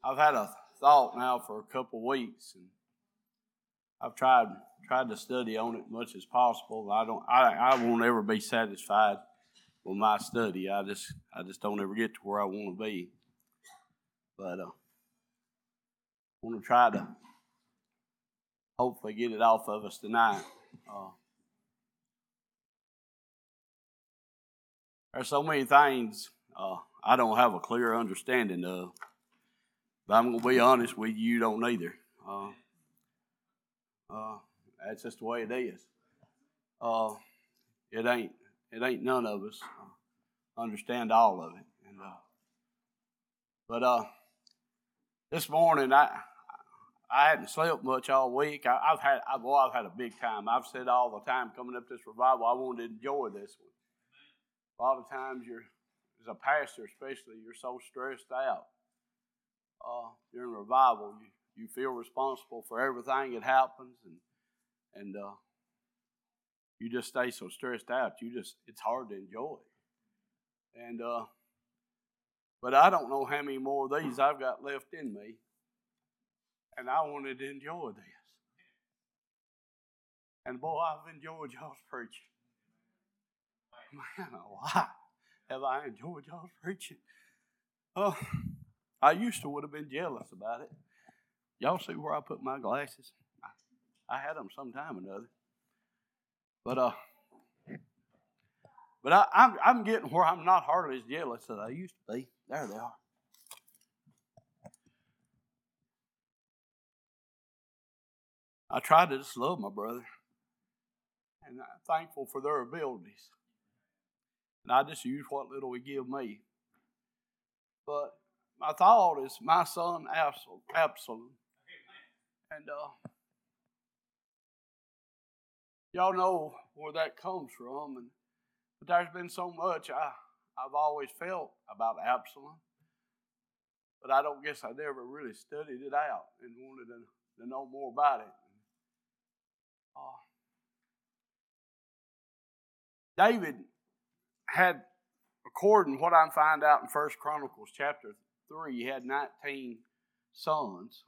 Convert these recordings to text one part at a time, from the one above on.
I've had a thought now for a couple of weeks, and I've tried to study on it as much as possible. I won't ever be satisfied with my study. I just don't ever get to where I want to be. But I want to try to hopefully get it off of us tonight. There's so many things I don't have a clear understanding of. But I'm going to be honest with you, you don't either. That's just the way it is. It ain't none of us understand all of it. And but this morning I hadn't slept much all week. I've had a big time. I've said all the time coming up to this revival, I wanted to enjoy this one. A lot of times as a pastor especially, you're so stressed out. During revival, you feel responsible for everything that happens, and you just stay so stressed out. It's hard to enjoy it. And but I don't know how many more of these I've got left in me, and I wanted to enjoy this. And boy, I've enjoyed y'all's preaching. Man, why have I enjoyed y'all's preaching? I used to would have been jealous about it. Y'all see where I put my glasses? I had them sometime or another. But I'm getting where I'm not hardly as jealous as I used to be. There they are. I try to just love my brother. And I'm thankful for their abilities. And I just use what little he give me. But my thought is my son Absalom. And y'all know where that comes from. But there's been so much I've always felt about Absalom. But I don't guess I never really studied it out and wanted to know more about it. David had, according to what I find out in 1 Chronicles chapter 3, he had 19 sons.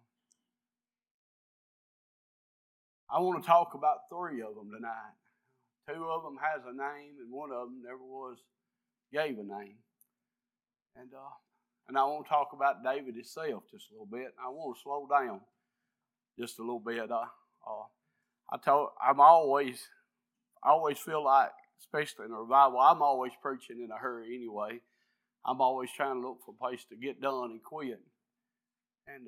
I want to talk about 3 of them tonight. 2 of them has a name, and 1 of them never gave a name. And I want to talk about David himself just a little bit. I want to slow down just a little bit. I always feel like, especially in a revival, I'm always preaching in a hurry anyway. I'm always trying to look for a place to get done and quit. And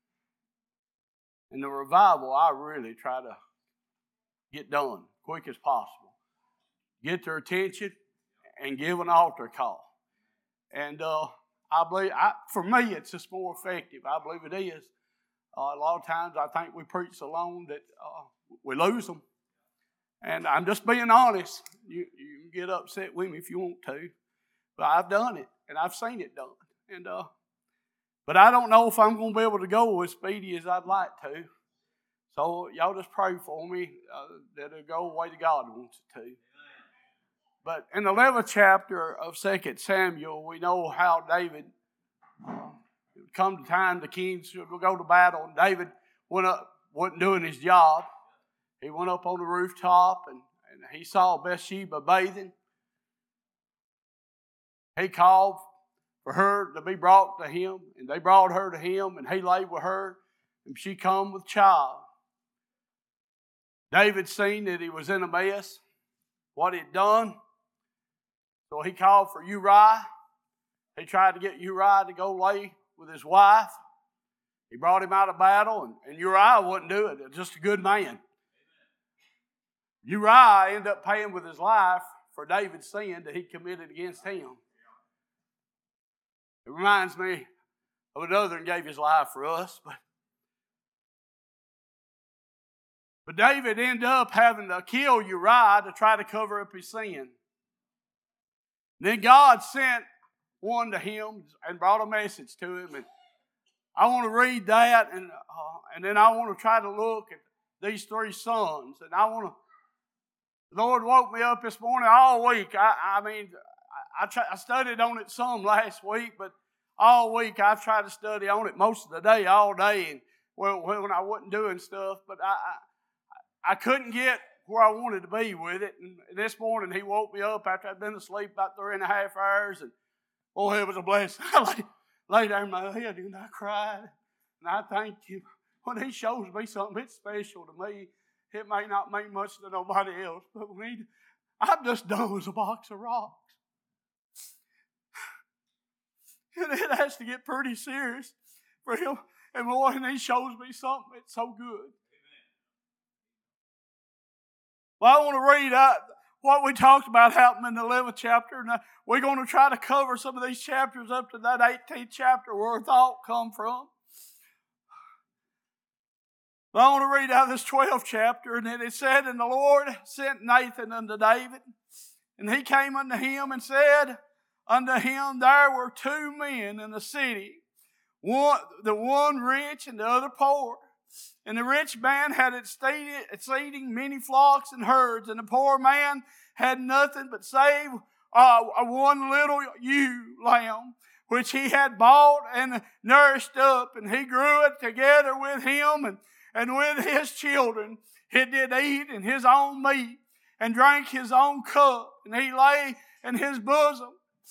in the revival, I really try to get done quick as possible. Get their attention and give an altar call. And I believe, for me, it's just more effective. I believe it is. A lot of times I think we preach so long that we lose them. And I'm just being honest. You can get upset with me if you want to. But I've done it, and I've seen it done. And but I don't know if I'm going to be able to go as speedy as I'd like to. So y'all just pray for me that it'll go the way that God wants it to. But in the 11th chapter of 2 Samuel, we know how David, it would come to time the kings should go to battle, and David wasn't doing his job. He went up on the rooftop, and he saw Bathsheba bathing. He called for her to be brought to him, and they brought her to him, and he lay with her, and she come with child. David seen that he was in a mess, what he'd done, so he called for Uriah. He tried to get Uriah to go lay with his wife. He brought him out of battle, and Uriah wouldn't do it. Just a good man. Uriah ended up paying with his life for David's sin that he committed against him. It reminds me of another that gave his life for us. But David ended up having to kill Uriah to try to cover up his sin. Then God sent one to him and brought a message to him. And I want to read that, and then I want to try to look at these 3 sons. And the Lord woke me up this morning all week. I studied on it some last week, but all week I've tried to study on it most of the day, all day, and when I wasn't doing stuff, but I couldn't get where I wanted to be with it. And this morning he woke me up after I'd been asleep about 3.5 hours, and boy, it was a blessing. I lay there in my head and I cried, and I thanked him. When he shows me something that's special to me, it may not mean much to nobody else, but I'm just dumb as a box of rocks. And it has to get pretty serious for him. And boy, and he shows me something that's so good. Well, I want to read what we talked about happened in the 11th chapter. And we're going to try to cover some of these chapters up to that 18th chapter where thought come from. But I want to read out of this 12th chapter. And it said, "And the Lord sent Nathan unto David, and he came unto him and said unto him, There were 2 men in the city, the one rich and the other poor. And the rich man had exceeding many flocks and herds, and the poor man had nothing but save one little ewe lamb, which he had bought and nourished up, and he grew it together with him and with his children. He did eat in his own meat, and drank his own cup, and he lay in his bosom,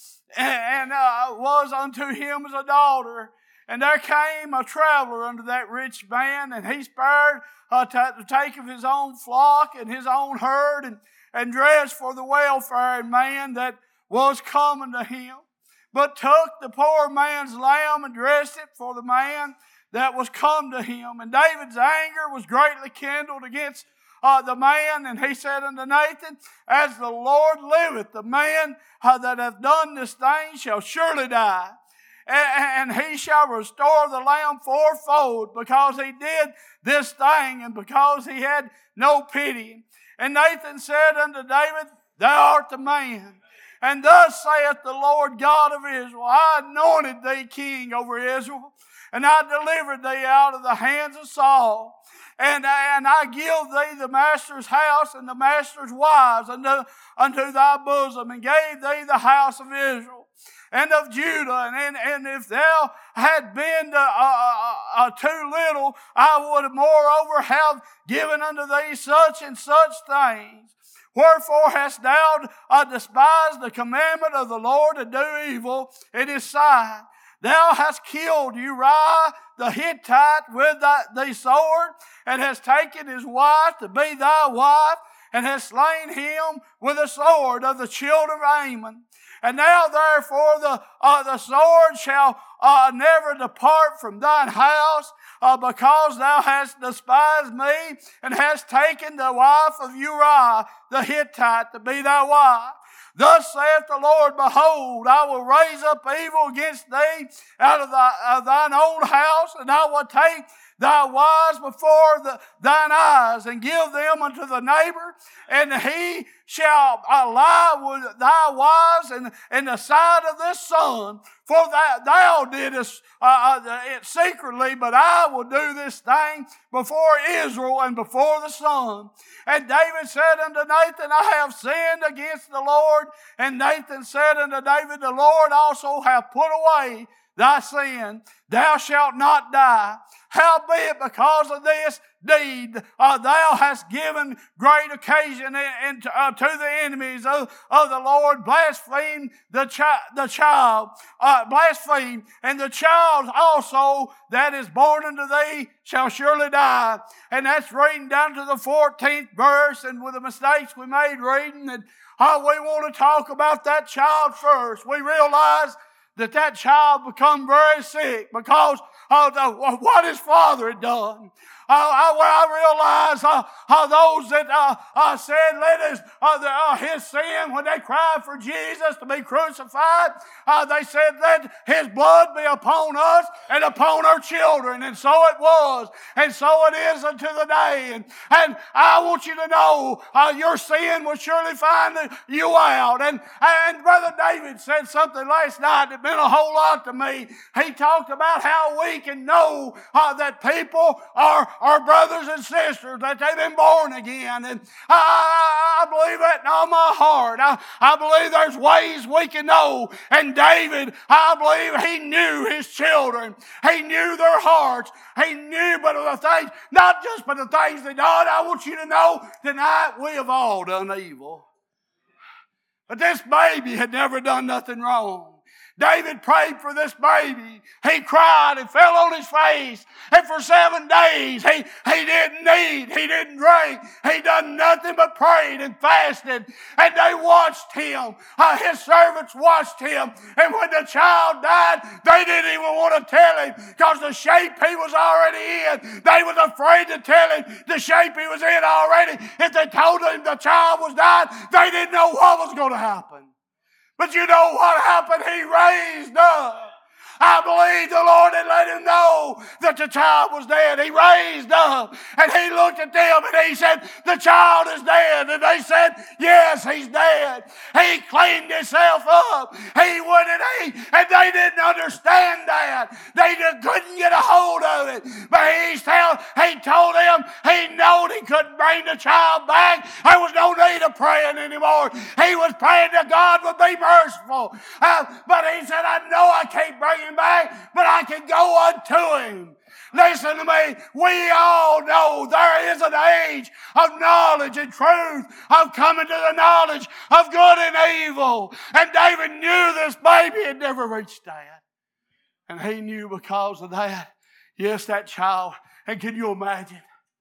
and was unto him as a daughter. And there came a traveler unto that rich man, and he spared to take of his own flock and his own herd, and dressed for the welfare man that was coming to him, but took the poor man's lamb and dressed it for the man that was come to him. And David's anger was greatly kindled against the man, and he said unto Nathan, As the Lord liveth, the man that hath done this thing shall surely die, and he shall restore the lamb fourfold, because he did this thing, and because he had no pity. And Nathan said unto David, Thou art the man. And thus saith the Lord God of Israel, I anointed thee king over Israel, and I delivered thee out of the hands of Saul. And I give thee the master's house and the master's wives unto thy bosom, and gave thee the house of Israel and of Judah. And if thou had been too little, I would moreover have given unto thee such and such things. Wherefore hast thou despised the commandment of the Lord to do evil in his sight? Thou hast killed Uriah the Hittite with thy sword, and hast taken his wife to be thy wife, and hast slain him with the sword of the children of Ammon. And now therefore the sword shall never depart from thine house, because thou hast despised me, and hast taken the wife of Uriah the Hittite to be thy wife. Thus saith the Lord, Behold, I will raise up evil against thee out of thine own house, and I will take thy wives before thine eyes, and give them unto the neighbor, and he shall lie with thy wives in the sight of this sun. For thou didst it secretly, but I will do this thing before Israel and before the sun. And David said unto Nathan, I have sinned against the Lord. And Nathan said unto David, The Lord also hath put away thy sin. Thou shalt not die. Howbeit, because of this deed, thou hast given great occasion to the enemies of the Lord, blaspheme the child, blaspheme, and the child also that is born unto thee shall surely die. And that's reading down to the 14th verse, and with the mistakes we made reading, and we want to talk about that child first. We realize that child become very sick because of what his father had done. I realize how those that said let his sin, when they cried for Jesus to be crucified, they said let his blood be upon us and upon our children. And so it was. And so it is unto the day. And I want you to know your sin will surely find you out. And Brother David said something last night that meant a whole lot to me. He talked about how weak can know that people are our brothers and sisters, that they've been born again. And I believe that in all my heart. I believe there's ways we can know. And David, I believe he knew his children. He knew their hearts. He knew but the things, not just but the things they done. I want you to know tonight we have all done evil. But this baby had never done nothing wrong. David prayed for this baby. He cried and fell on his face. And for 7 days, he didn't eat. He didn't drink. He done nothing but prayed and fasted. And they watched him. His servants watched him. And when the child died, they didn't even want to tell him because the shape he was already in. They was afraid to tell him the shape he was in already. If they told him the child was dying, they didn't know what was going to happen. But you know what happened? He raised up. I believe the Lord had let him know that the child was dead. He raised up and he looked at them and he said, the child is dead. And they said, yes, he's dead. He cleaned himself up. He wouldn't eat. And they didn't understand that. They just couldn't get a hold of it. But he told them he knew he couldn't bring the child back. There was no need of praying anymore. He was praying that God would be merciful. But he said, I know I can't bring him back, but I can go unto him. Listen to me. We all know there is an age of knowledge and truth, of coming to the knowledge of good and evil. And David knew this baby had never reached that. And he knew because of that. Yes, that child. And can you imagine?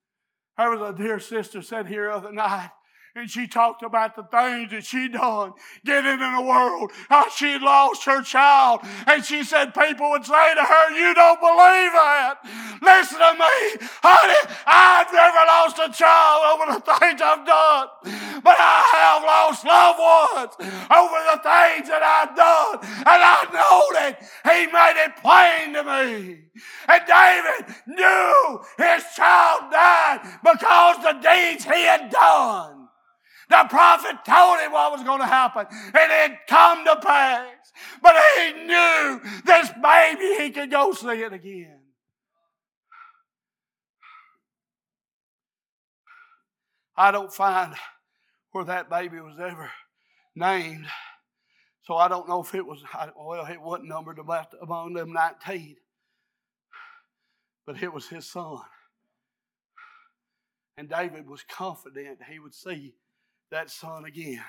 There was a dear sister sat here the other night. And she talked about the things that she done getting in the world. How she had lost her child. And she said people would say to her, you don't believe that. Listen to me. Honey, I've never lost a child over the things I've done. But I have lost loved ones over the things that I've done. And I know that he made it plain to me. And David knew his child died because the deeds he had done. The prophet told him what was going to happen, and it come to pass. But he knew this baby, he could go see it again. I don't find where that baby was ever named, so I don't know if it was, well, it wasn't numbered among them 19, but it was his son. And David was confident he would see that son again.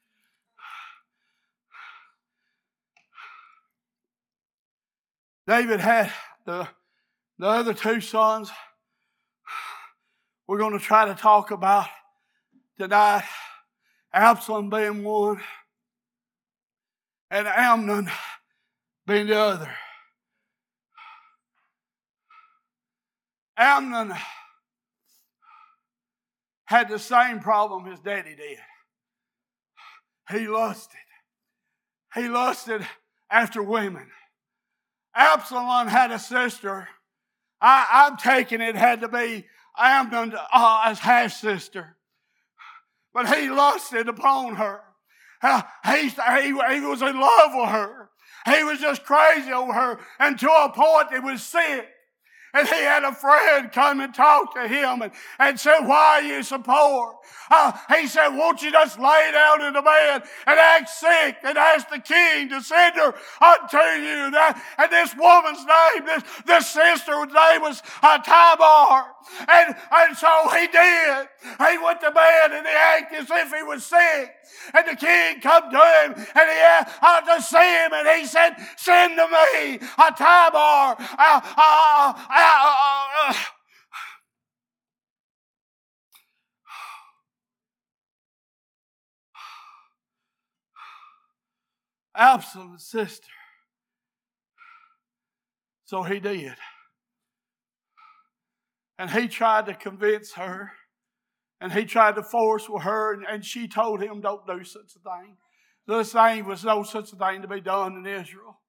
David had the other 2 sons. We're going to try to talk about tonight. Absalom being one and Amnon being the other. Amnon had the same problem his daddy did. He lusted. He lusted after women. Absalom had a sister. I'm taking it had to be Amnon as half-sister. But he lusted upon her. He was in love with her. He was just crazy over her. And to a point it was sick. And he had a friend come and talk to him and said, why are you so poor? He said, won't you just lay down in the bed and act sick and ask the king to send her unto you? And this woman's name, this sister's name was Tamar. And so he did. He went to bed and he acted as if he was sick. And the king come to him and he asked to see him, and he said, send to me Tamar. Absalom's sister. So he did. And he tried to convince her. And he tried to force with her. And she told him, don't do such a thing. This thing was no such a thing to be done in Israel.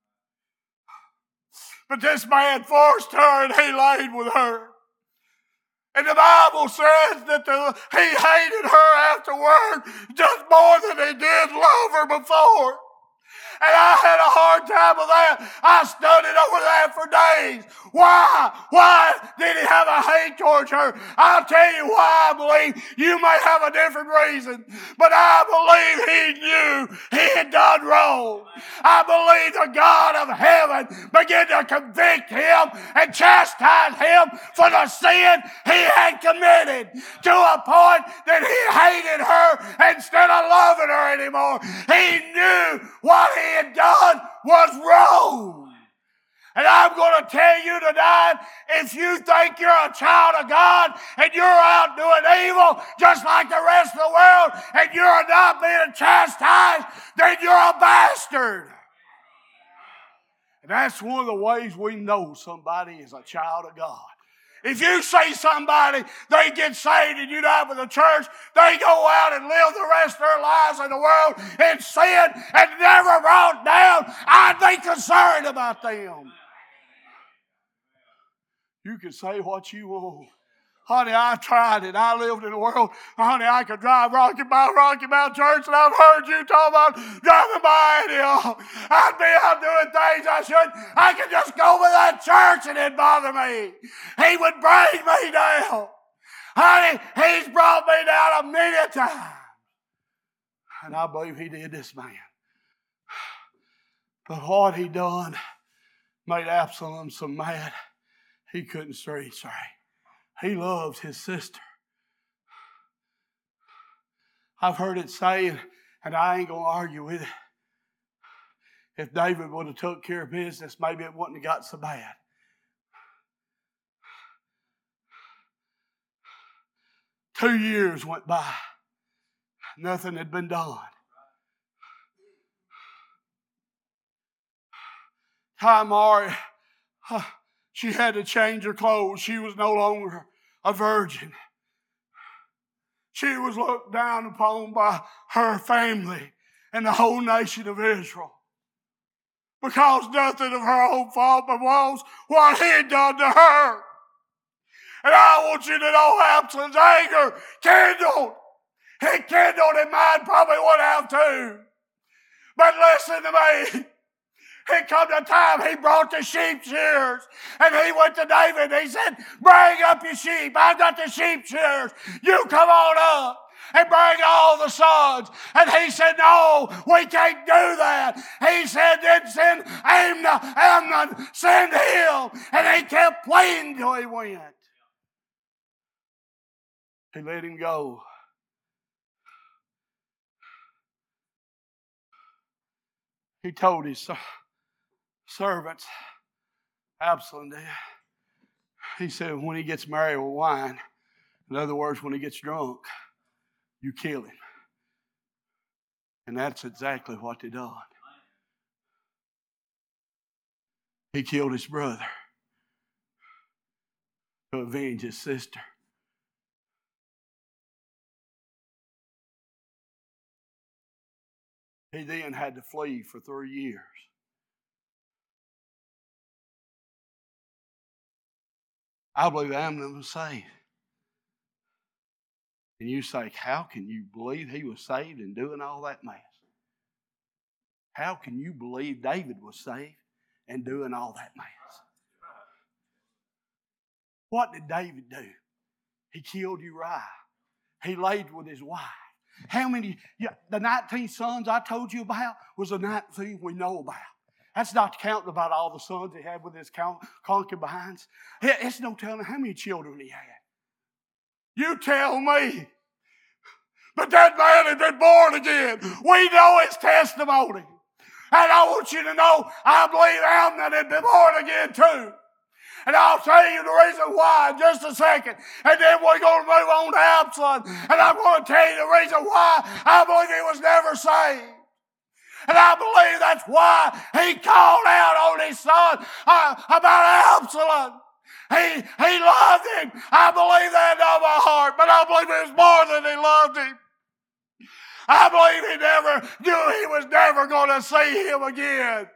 But this man forced her and he laid with her. And the Bible says that he hated her afterward just more than he did love her before. And I had a hard time with that. I studied over that for days. Why? Why did he have a hate towards her? I'll tell you why I believe. You may have a different reason, but I believe he knew he had done wrong. I believe the God of heaven began to convict him and chastise him for the sin he had committed, to a point that he hated her instead of loving her anymore. He knew what he had done was wrong. And I'm going to tell you tonight, if you think you're a child of God and you're out doing evil just like the rest of the world and you're not being chastised, then you're a bastard. And that's one of the ways we know somebody is a child of God. If you see somebody, they get saved and you're not with the church, they go out and live the rest of their lives in the world in sin and never brought down, I'd be concerned about them. You can say what you want. Honey, I tried it. I lived in the world. Honey, I could drive Rocky Mount Church, and I've heard you talk about driving by Antioch. I'd be out doing things I shouldn't. I could just go with that church and it'd bother me. He would bring me down. Honey, he's brought me down a million times. And I believe he did this man. But what he done made Absalom so mad he couldn't stay straight. He loved his sister. I've heard it say, and I ain't going to argue with it, if David would have took care of business, maybe it wouldn't have got so bad. Two years went by. Nothing had been done. Tamar, she had to change her clothes. She was no longer a virgin. She was looked down upon by her family and the whole nation of Israel, because nothing of her own fault but was what he had done to her. And I want you to know Absalom's anger kindled. It kindled, and mine probably would have too. But listen to me. It come the time he brought the sheep shears, and he went to David and he said, bring up your sheep. I've got the sheep shears. You come on up and bring all the sons. And he said, no, we can't do that. He said, then send Amnon, send him. And he kept pleading till he went. He let him go. He told his servants, Absalom did, he said, when he gets married with wine, in other words, when he gets drunk, you kill him. And that's exactly what they done. He killed his brother to avenge his sister. He then had to flee for 3 years. I believe Amnon was saved. And you say, how can you believe he was saved and doing all that mess? How can you believe David was saved and doing all that mess? What did David do? He killed Uriah. He laid with his wife. How many? The 19 sons I told you about was the 19 we know about. That's not counting about all the sons he had with his concubines. It's no telling how many children he had. You tell me. But that man had been born again. We know his testimony. And I want you to know, I believe Amnon had been born again too. And I'll tell you the reason why in just a second. And then we're going to move on to Absalom. And I'm going to tell you the reason why I believe he was never saved. And I believe that's why he called out on his son about Absalom. He loved him. I believe that in my heart. But I believe it was more than he loved him. I believe he never knew he was never going to see him again.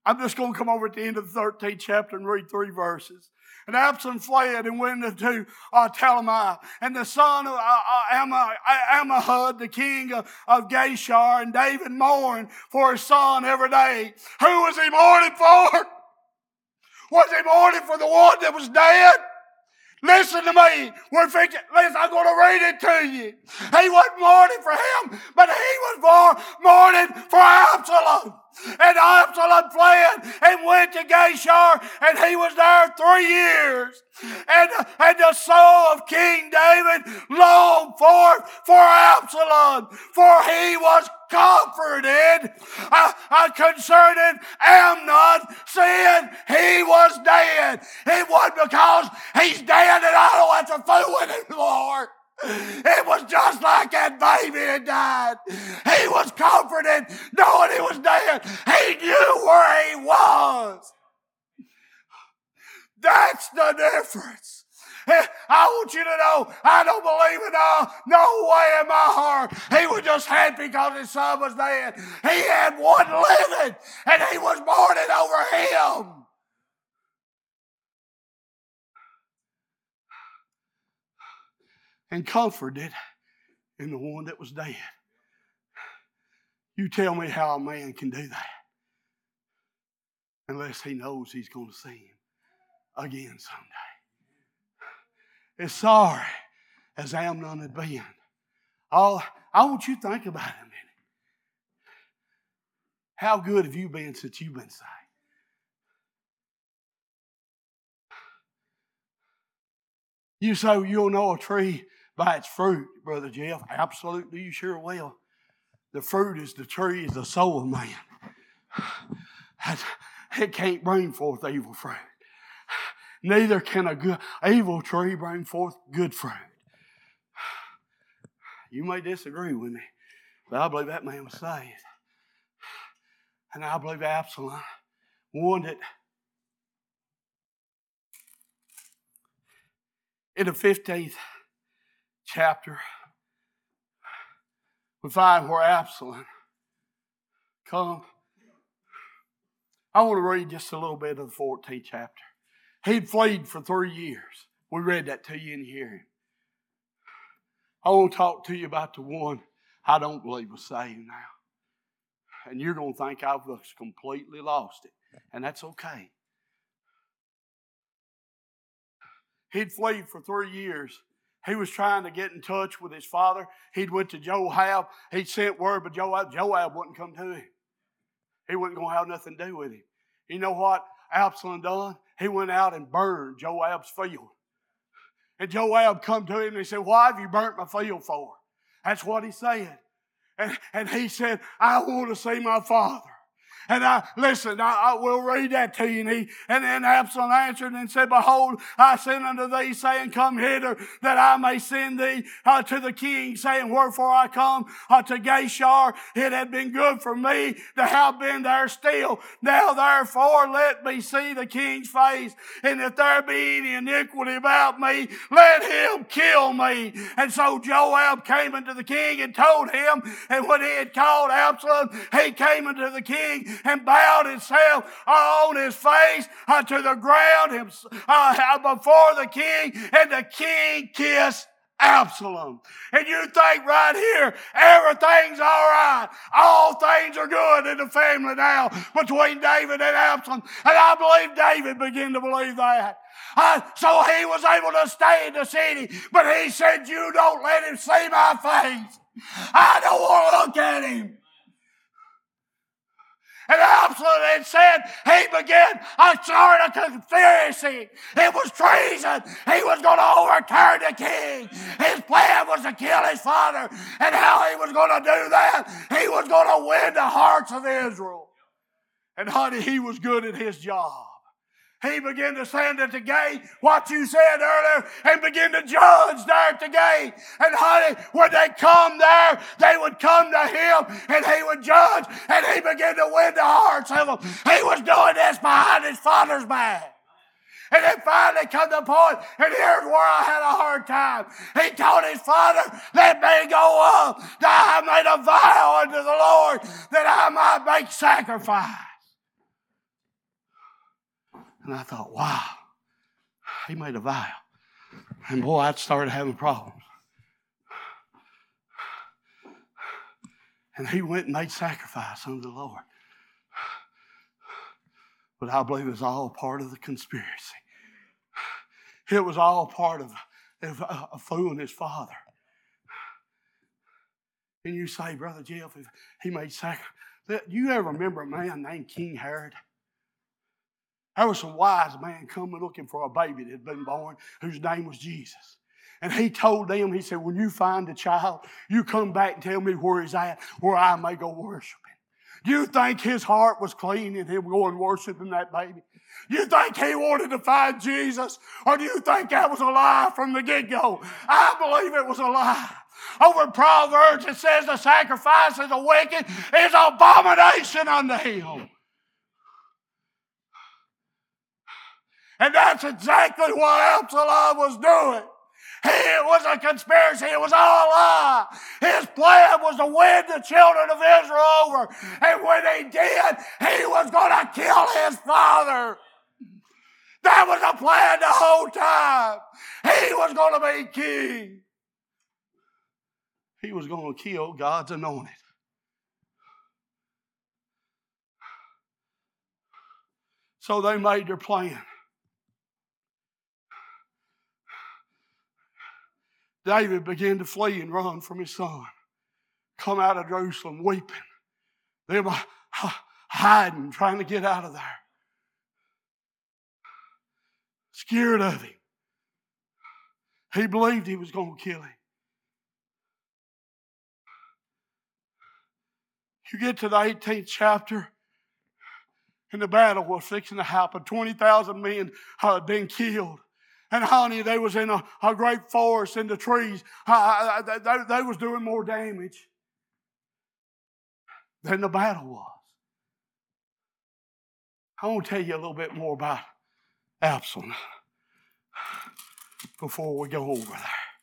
I'm just going to come over at the end of the 13th chapter and read 3 verses. And Absalom fled and went into Talmai. And the son of Ammihud, the king of Geshur, and David mourned for his son every day. Who was he mourning for? Was he mourning for the one that was dead? Listen to me. Listen, I'm going to read it to you. He wasn't mourning for him, but he was mourning for Absalom. And Absalom fled and went to Geshur, and he was there 3 years. And the soul of King David longed forth for Absalom, for he was comforted concerning Amnon, saying he was dead. It wasn't because he's dead and I don't have to fool with him anymore. It was just like that baby had died. He was comforted knowing he was dead. He knew where he was. That's the difference. I want you to know, I don't believe it no way in my heart. He was just happy because his son was dead. He had one living, and he was mourning over him. And comforted in the one that was dead. You tell me how a man can do that unless he knows he's going to see him again someday. As sorry as Amnon had been, I want you to think about it a minute. How good have you been since you've been saved? You say, well, you'll know a tree by its fruit, Brother Jeff. Absolutely, you sure will. The fruit is the tree, is the soul of man. It can't bring forth evil fruit. Neither can a evil tree bring forth good fruit. You may disagree with me, but I believe that man was saved. And I believe Absalom, one that in the 15th chapter, we find where Absalom come. I want to read just a little bit of the 14th chapter. He'd fled for 3 years. We read that to you in the hearing. I want to talk to you about the one I don't believe was saved now. And you're going to think I've just completely lost it. And that's okay. He'd fled for 3 years. He was trying to get in touch with his father. He'd went to Joab. He'd sent word, but Joab wouldn't come to him. He wasn't going to have nothing to do with him. You know what Absalom done? He went out and burned Joab's field. And Joab come to him and he said, why have you burnt my field for? That's what he said. And he said, I want to see my father. And I will read that to you. And then Absalom answered and said, behold, I send unto thee, saying, come hither, that I may send thee to the king, saying, wherefore I come to Geshur. It had been good for me to have been there still. Now therefore let me see the king's face, and if there be any iniquity about me, let him kill me. And so Joab came unto the king and told him, and when he had called Absalom, he came unto the king and bowed himself on his face to the ground before the king, and the king kissed Absalom. And you think right here, everything's all right. All things are good in the family now between David and Absalom. And I believe David began to believe that. So he was able to stay in the city, but he said, you don't let him see my face. I don't want to look at him. And Absalom had said he began a conspiracy. It was treason. He was going to overturn the king. His plan was to kill his father. And how he was going to do that, he was going to win the hearts of Israel. And honey, he was good at his job. He began to stand at the gate, what you said earlier, and begin to judge there at the gate. And honey, when they come there, they would come to him, and he would judge, and he began to win the hearts of them. He was doing this behind his father's back. And then finally come to the point, and here's where I had a hard time. He told his father, let me go up, that I made a vow unto the Lord, that I might make sacrifice. And I thought, wow, he made a vow. And boy, I started having problems. And he went and made sacrifice unto the Lord. But I believe it was all part of the conspiracy. It was all part of fooling his father. And you say, Brother Jeff, if he made sacrifice. Do you ever remember a man named King Herod? There was some wise man coming looking for a baby that had been born whose name was Jesus. And he told them, he said, when you find the child, you come back and tell me where he's at, where I may go worship him. Do you think his heart was clean in him going worshiping that baby? Do you think he wanted to find Jesus? Or do you think that was a lie from the get-go? I believe it was a lie. Over in Proverbs it says the sacrifice of the wicked is abomination unto him. And that's exactly what Absalom was doing. It was a conspiracy. It was all a lie. His plan was to win the children of Israel over. And when he did, he was going to kill his father. That was the plan the whole time. He was going to be king. He was going to kill God's anointed. So they made their plan. David began to flee and run from his son. Come out of Jerusalem weeping. They were hiding, trying to get out of there. Scared of him. He believed he was going to kill him. You get to the 18th chapter, and the battle was fixing to happen. 20,000 men had been killed. And honey, they was in a great forest in the trees. They was doing more damage than the battle was. I want to tell you a little bit more about Absalom before we go over there.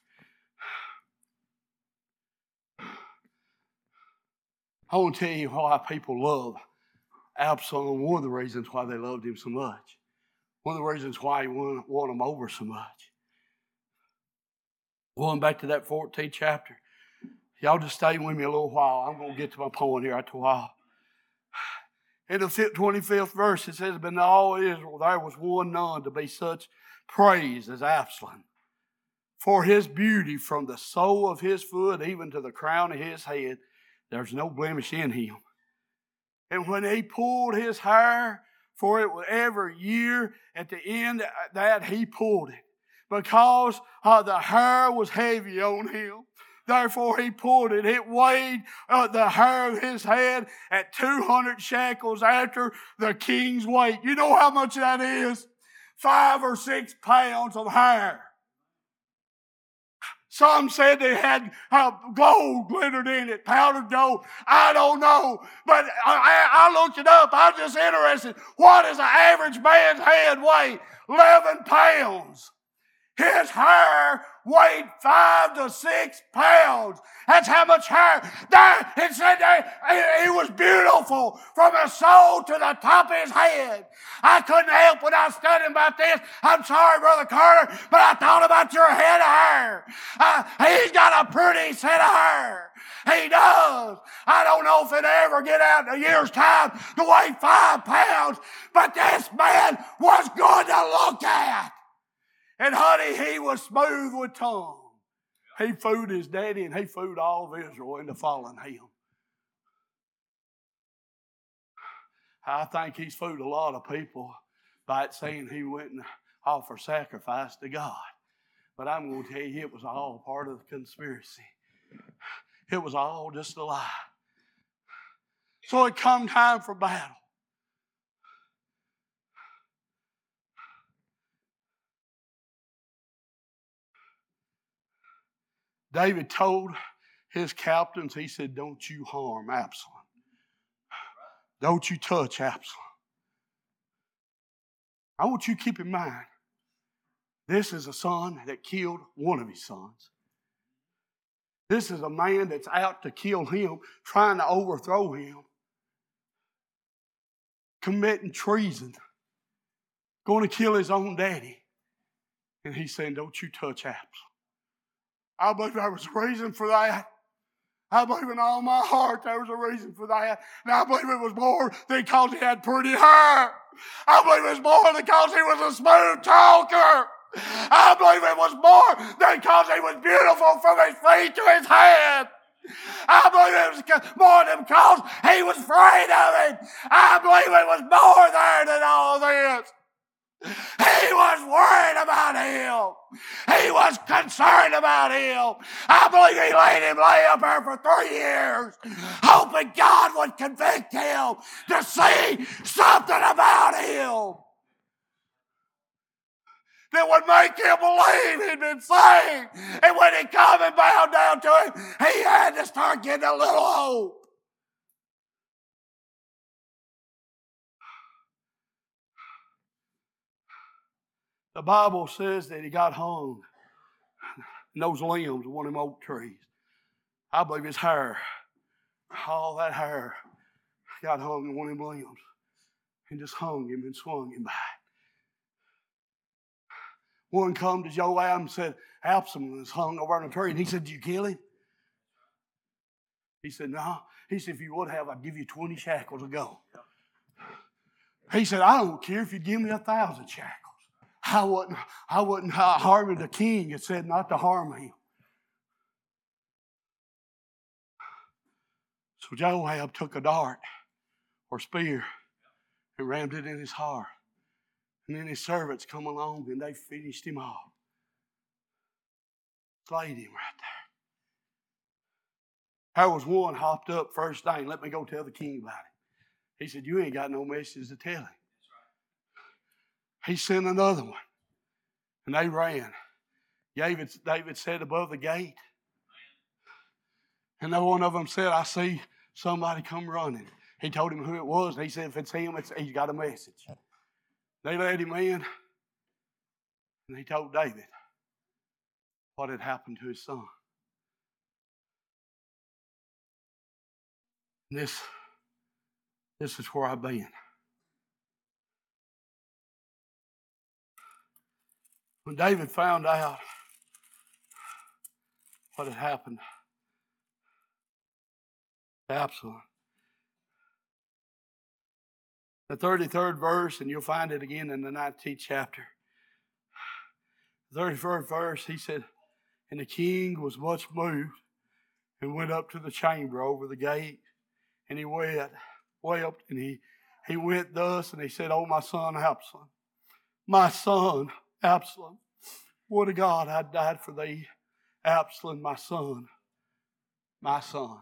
I want to tell you why people love Absalom. One of the reasons why they loved him so much. One of the reasons why he won him over so much. Going back to that 14th chapter. Y'all just stay with me a little while. I'm going to get to my point here after a while. In the 25th verse, it says, but in all Israel there was one none to be such praise as Absalom. For his beauty from the sole of his foot even to the crown of his head, there's no blemish in him. And when he pulled his hair, for it was every year at the end that he pulled it, because the hair was heavy on him. Therefore he pulled it. It weighed the hair of his head at 200 shekels after the king's weight. You know how much that is? 5 or 6 pounds of hair. Some said they had gold glittered in it, powdered gold. I don't know. But I looked it up. I'm just interested. What does an average man's head weigh? 11 pounds. His hair weighed 5 to 6 pounds. That's how much hair. There, it said he was beautiful from his soul to the top of his head. I couldn't help when I was studying about this. I'm sorry, Brother Carter, but I thought about your head of hair. He's got a pretty set of hair. He does. I don't know if it'll ever get out in a year's time to weigh 5 pounds, but this man was good to look at. And honey, he was smooth with tongue. He fooled his daddy and he fooled all of Israel into following him. I think he's fooled a lot of people by saying he went and offered sacrifice to God. But I'm going to tell you, it was all part of the conspiracy. It was all just a lie. So it come time for battle. David told his captains, he said, don't you harm Absalom. Don't you touch Absalom. I want you to keep in mind, this is a son that killed one of his sons. This is a man that's out to kill him, trying to overthrow him, committing treason. going to kill his own daddy. And he's saying, don't you touch Absalom. I believe there was a reason for that. I believe in all my heart there was a reason for that. And I believe it was more than because he had pretty hair. I believe it was more than because he was a smooth talker. I believe it was more than because he was beautiful from his feet to his head. I believe it was more than because he was afraid of it. I believe it was more there than all this. He was worried about him. He was concerned about him. I believe he let him lay up there for 3 years, hoping God would convict him to see something about him that would make him believe he'd been saved. And when he come and bowed down to him, he had to start getting a little hope. The Bible says that he got hung in those limbs of one of them oak trees. I believe his hair, all that hair, got hung in one of them limbs and just hung him and swung him back. One come to Joab and said, Absalom was hung over on a tree. And he said, did you kill him? He said, no. He said, if you would have, I'd give you 20 shekels to go. He said, I don't care if you give me 1,000 shekels. I wasn't harming the king. It said not to harm him. So Joab took a dart or spear and rammed it in his heart. And then his servants come along and they finished him off. Slayed him right there. There was one hopped up first thing. Let me go tell the king about it. He said, you ain't got no message to tell him. He sent another one. And they ran. David sat above the gate. And no one of them said, I see somebody come running. He told him who it was. And he said, if it's him, he's got a message. They led him in. And he told David what had happened to his son. And this is where I've been. When David found out what had happened to Absalom, the 33rd verse, and you'll find it again in the 19th chapter. The 33rd verse, he said, and the king was much moved and went up to the chamber over the gate, and he wept, and he went thus, and he said, oh, my son Absalom, my son Absalom, would to God I'd died for thee, Absalom, my son, my son.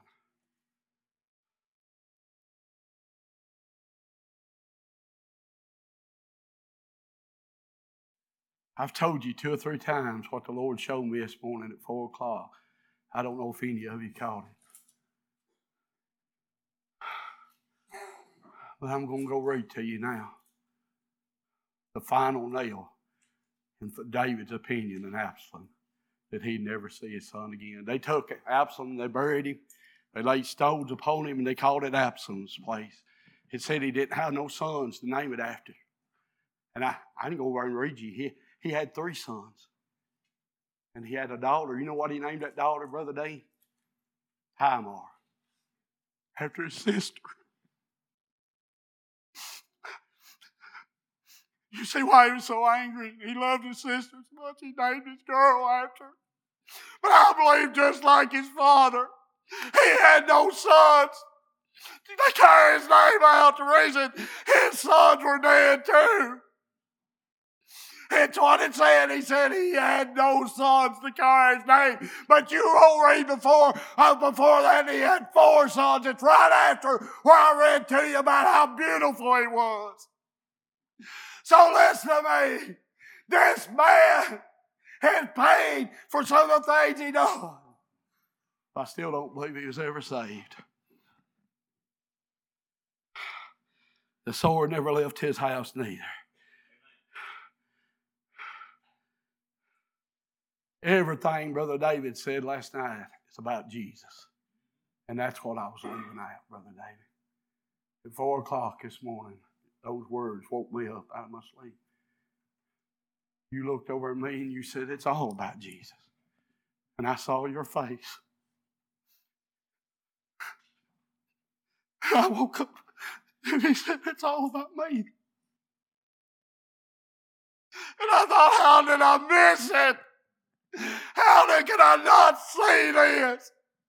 I've told you 2 or 3 times what the Lord showed me this morning at 4 o'clock. I don't know if any of you caught it. But I'm going to go read to you now the final nail in David's opinion in Absalom, that he'd never see his son again. They took Absalom, they buried him, they laid stones upon him, and they called it Absalom's place. It said he didn't have no sons to name it after. And I can go over and read you. He had 3 sons. And he had a daughter. You know what he named that daughter, Brother Dane? Tamar. After his sister. You see why he was so angry? He loved his sister so much he named his girl after her. But I believe just like his father, he had no sons. They carry his name out the reason his sons were dead too. It's what it said. He said he had no sons to carry his name. But you won't read before that he had 4 sons. It's right after where I read to you about how beautiful he was. So listen to me. This man has paid for some of the things he done. I still don't believe he was ever saved. The sword never left his house neither. Everything Brother David said last night is about Jesus. And that's what I was leaving out, Brother David. At 4 o'clock this morning, those words woke me up out of my sleep. You looked over at me and you said, it's all about Jesus. And I saw your face. And I woke up and he said, it's all about me. And I thought, how did I miss it? How could I not see this?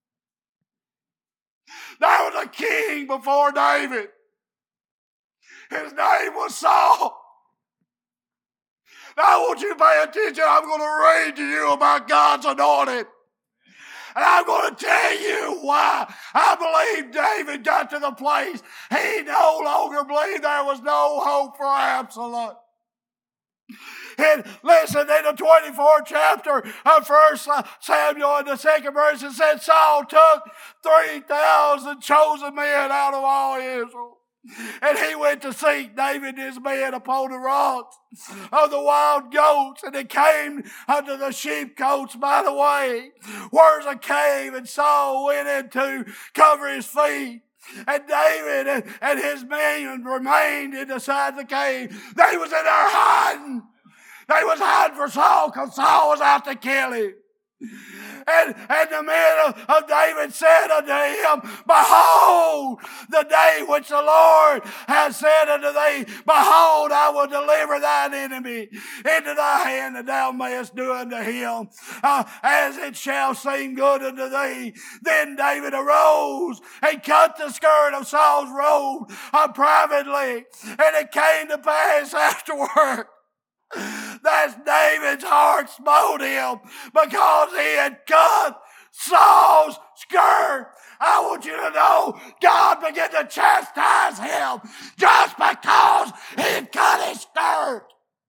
There was a king before David. His name was Saul. Now I want you to pay attention. I'm going to read to you about God's anointed. And I'm going to tell you why I believe David got to the place he no longer believed there was no hope for Absalom. And listen, in the 24th chapter of 1 Samuel, in the 2nd verse, it said Saul took 3,000 chosen men out of all Israel. And he went to seek David and his men upon the rocks of the wild goats. And they came unto the sheepcotes by the way, where's a cave, and Saul went in to cover his feet. And David and his men remained inside the cave. They was in there hiding. They was hiding for Saul because Saul was out to kill him. And the men of David said unto him, behold, the day which the Lord has said unto thee, behold, I will deliver thine enemy into thy hand, and thou mayest do unto him as it shall seem good unto thee. Then David arose and cut the skirt of Saul's robe privately, and it came to pass afterward that David's heart smote him because he had cut Saul's skirt. I want you to know God began to chastise him just because he had cut his skirt.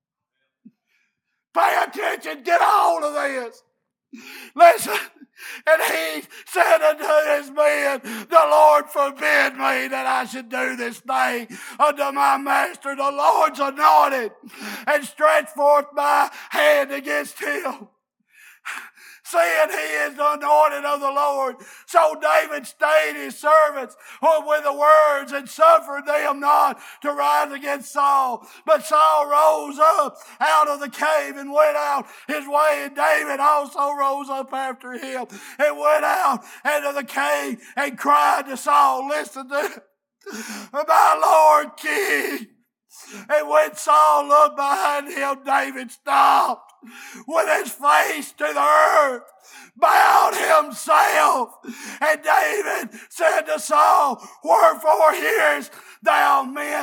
Pay attention, get a hold of this. Listen, and he said unto his men, the Lord forbid me that I should do this thing unto my master, the Lord's anointed, and stretch forth my hand against him, seeing he is the anointed of the Lord. So David stayed his servants with the words and suffered them not to rise against Saul. But Saul rose up out of the cave and went out his way, and David also rose up after him and went out into the cave and cried to Saul, listen to it, my Lord King. And when Saul looked behind him, David stopped with his face to the earth, bowed himself. And David said to Saul, wherefore hearest thou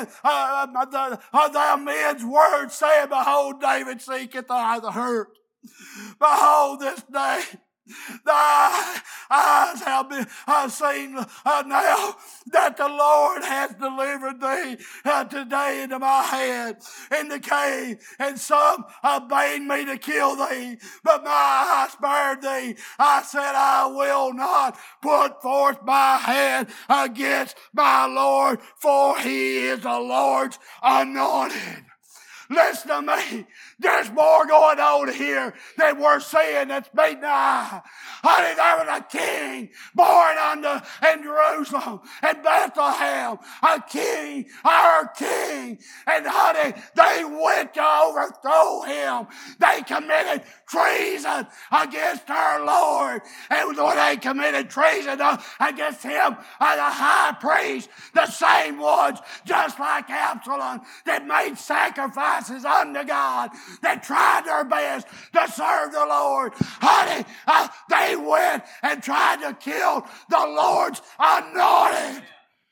men's words, saying, behold, David seeketh the hurt. Behold, this day thy eyes have seen now that the Lord has delivered thee today into my hand in the cave, and some bade me to kill thee, but my eye spared thee. I said, I will not put forth my hand against my Lord, for he is the Lord's anointed. Listen to me. There's more going on here than we're seeing that's meeting the eye. Honey, there was a king born in Jerusalem and Bethlehem. A king, our king. And honey, they went to overthrow him. They committed treason against our Lord. And when they committed treason against him, the high priest, the same ones, just like Absalom, that made sacrifices unto God, that tried their best to serve the Lord. Honey, they went and tried to kill the Lord's anointed.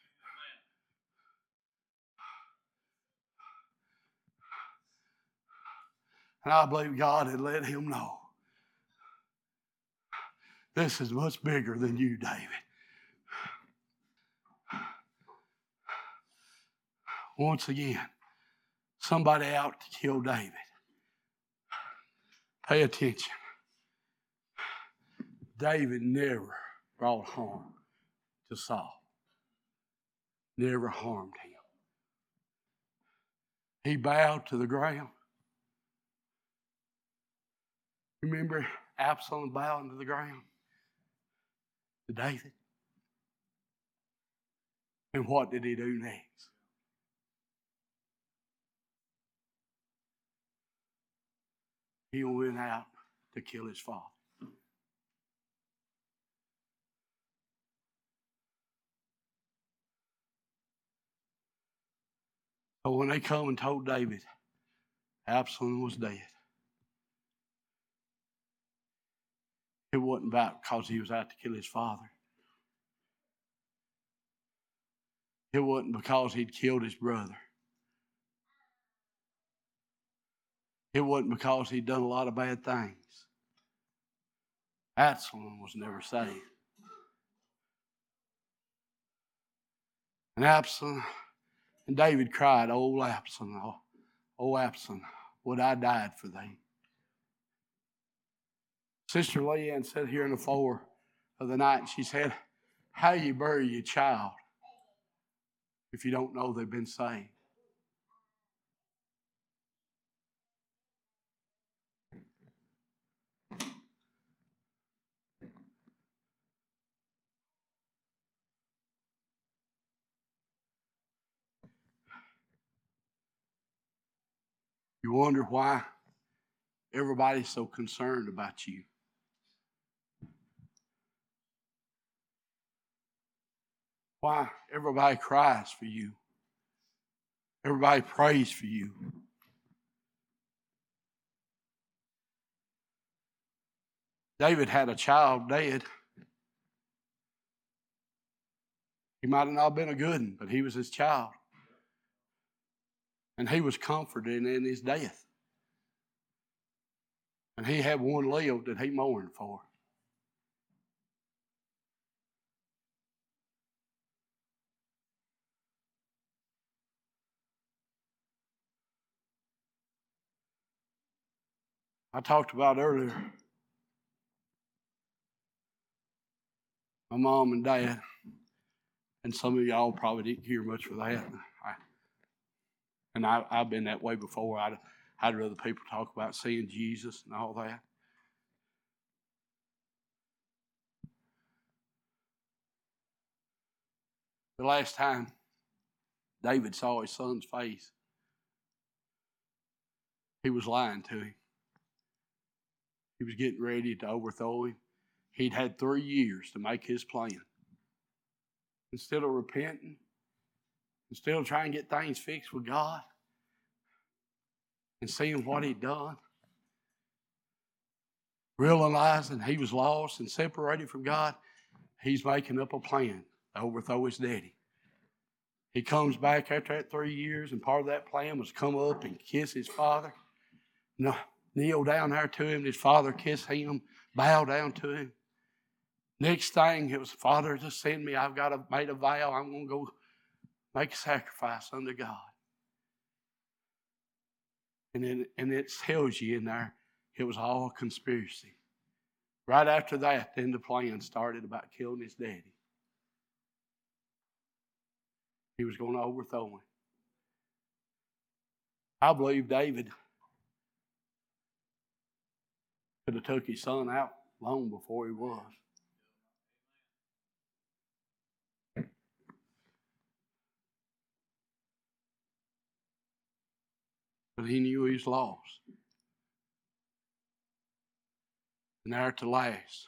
And I believe God had let him know, this is much bigger than you, David. Once again, somebody out to kill David. Pay attention. David never brought harm to Saul. Never harmed him. He bowed to the ground. Remember Absalom bowing to the ground to David? And what did he do next? He went out to kill his father. So when they come and told David Absalom was dead, it wasn't about because he was out to kill his father. It wasn't because he'd killed his brother. It wasn't because he'd done a lot of bad things. Absalom was never saved. And Absalom and David cried, "Oh, Absalom, oh, Absalom, would I died for thee." Sister Leanne sat here in the floor of the night and she said, "How you bury your child if you don't know they've been saved?" You wonder why everybody's so concerned about you. Why everybody cries for you. Everybody prays for you. David had a child dead. He might have not been a good one, but he was his child. And he was comforted in his death. And he had one lived that he mourned for. I talked about earlier my mom and dad, and some of y'all probably didn't hear much of that. I've been that way before. I'd rather people talk about seeing Jesus and all that. The last time David saw his son's face, he was lying to him. He was getting ready to overthrow him. He'd had 3 years to make his plan. Instead of repenting, instead of trying to get things fixed with God and seeing what he'd done, realizing he was lost and separated from God, he's making up a plan to overthrow his daddy. He comes back after that 3 years, and part of that plan was come up and kiss his father. Kneel down there to him. His father kiss him, bow down to him. Next thing, it was, "Father, just send me. I've made a vow. I'm going to go make a sacrifice unto God." And it tells you in there, it was all a conspiracy. Right after that, then the plan started about killing his daddy. He was going to overthrow him. I believe David could have took his son out long before he was. But he knew he was lost. And there at the last,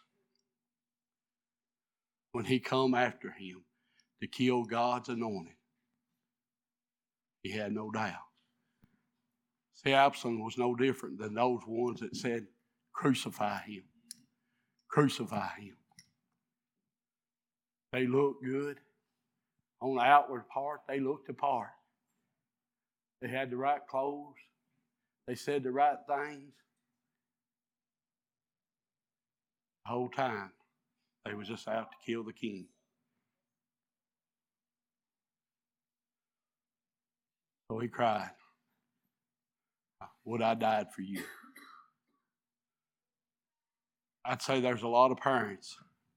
when he come after him to kill God's anointed, he had no doubt. See, Absalom was no different than those ones that said, "Crucify him. Crucify him." They looked good. On the outward part, they looked the part. They had the right clothes. They said the right things. The whole time, they was just out to kill the king. So he cried, "Would I died for you?" I'd say there's a lot of parents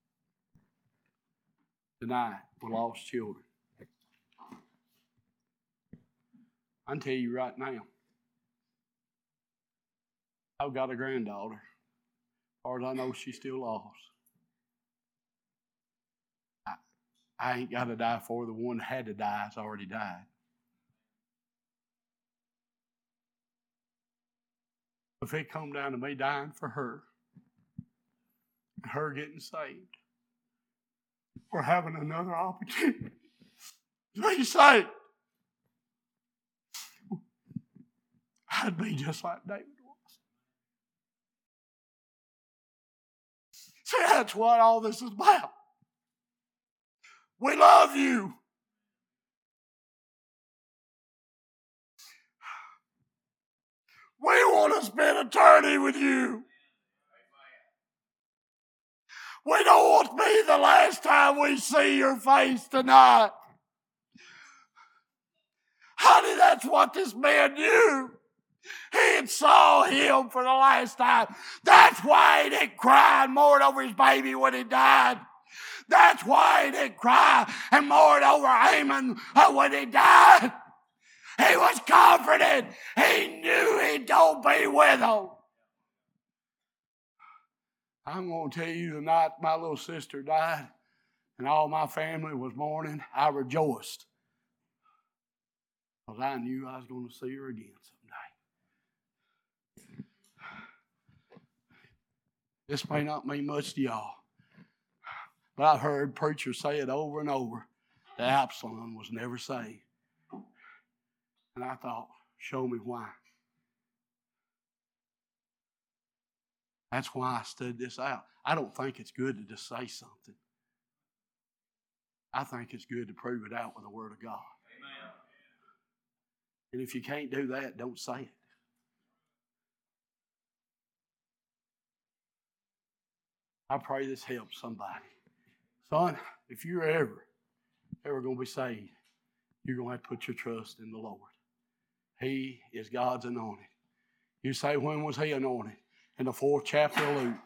tonight with lost children. I can tell you right now, I've got a granddaughter. As far as I know, she's still lost. I ain't got to die for her. The one that had to die has already died. If it come down to me dying for her, and her getting saved, or having another opportunity to be saved, I'd be just like David was. See, that's what all this is about. We love you. We want to spend eternity with you. We don't want to be the last time we see your face tonight. Honey, that's what this man knew. He had saw him for the last time. That's why he didn't cry and mourn over his baby when he died. That's why he didn't cry and mourn over Haman when he died. He was confident. He knew he'd go be with him. I'm going to tell you tonight, my little sister died and all my family was mourning. I rejoiced because I knew I was going to see her again someday. This may not mean much to y'all, but I've heard preachers say it over and over that Absalom was never saved. And I thought, show me why. That's why I stood this out. I don't think it's good to just say something. I think it's good to prove it out with the Word of God. Amen. And if you can't do that, don't say it. I pray this helps somebody. Son, if you're ever going to be saved, you're going to have to put your trust in the Lord. He is God's anointed. You say, when was he anointed? In the 4th chapter of Luke.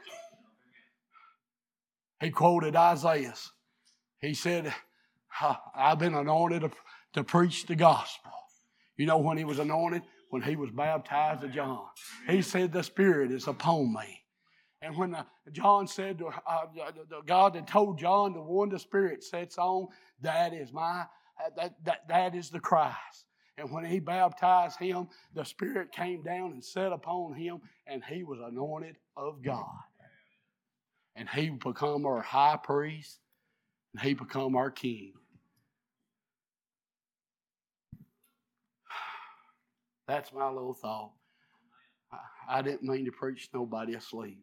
He quoted Isaiah. He said, I've been anointed to preach the gospel. You know when he was anointed? When he was baptized of John. He said, the Spirit is upon me. And when John said, God had told John, the one the Spirit sets on, that is the Christ. And when he baptized him, the Spirit came down and sat upon him, and he was anointed of God. And he become our high priest, and he become our king. That's my little thought. I didn't mean to preach nobody asleep.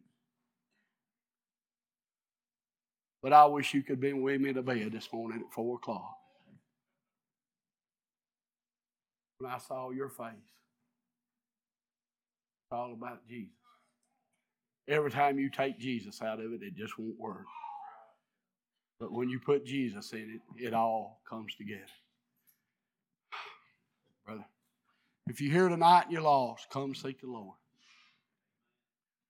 But I wish you could have been with me to bed this morning at 4 o'clock. When I saw your face, it's all about Jesus. Every time you take Jesus out of it, it just won't work. But when you put Jesus in it, it all comes together. Brother, if you're here tonight and you're lost, come seek the Lord.